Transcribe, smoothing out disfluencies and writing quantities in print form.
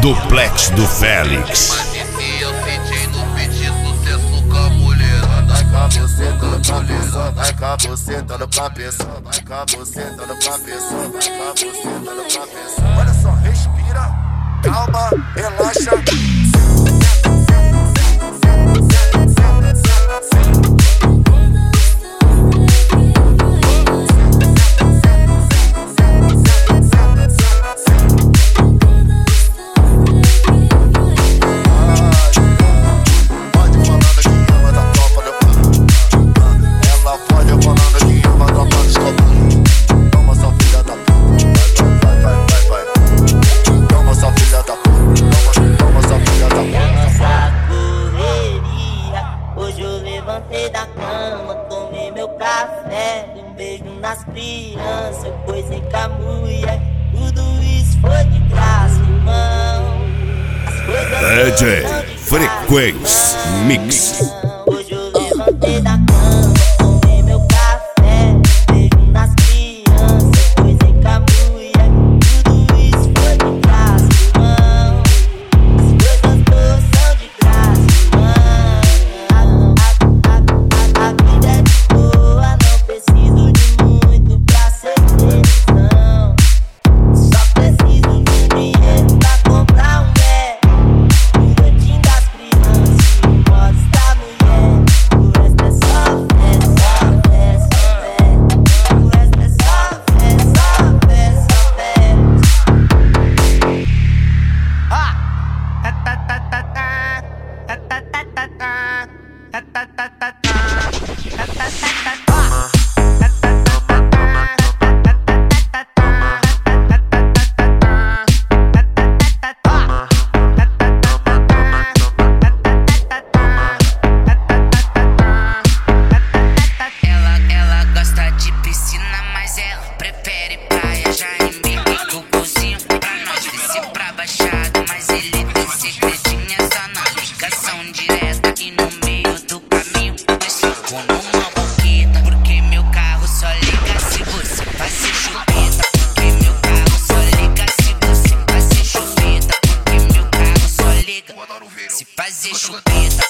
Duplex do Félix. Eu senti no pedir sucesso com a mulher. Vai com a buceta no cabeça, vai com a buceta no cabeça, vai com a buceta no cabeça, vai com a buceta no cabeça. Olha só, respira, calma, relaxa. Levantei da cama, tomei meu café, dei um beijo nas crianças, depois com a mulher. Tudo isso foi de graça, irmão. DJ Frequência Mix. Hoje eu levantei da cama, tomei meu café, dei um beijo nas crianças, depois com a mulher. Tudo isso foi de graça, irmão. As coisas todas são de graça, irmão. A vida é de boa, não preciso de muito pra ser feliz, não. Só preciso de dinheiro pra comprar um Mac, o cantinho das crianças e o modos da mulher. O resto é só fé, só fé, só fé. O resto é só fé, só fé, só fé. Ela gosta de piscina, mas ela prefere praia. Já em mim, cozinho pra nós, desce pra baixada. Mas ele tem segredinha só na ligação direta. E no meio do caminho, nós ficou numa boqueta. Porque meu carro só liga se você fazer chupeta. Porque meu carro só liga se você fazer chupeta. Porque meu carro só liga se fazer chupeta.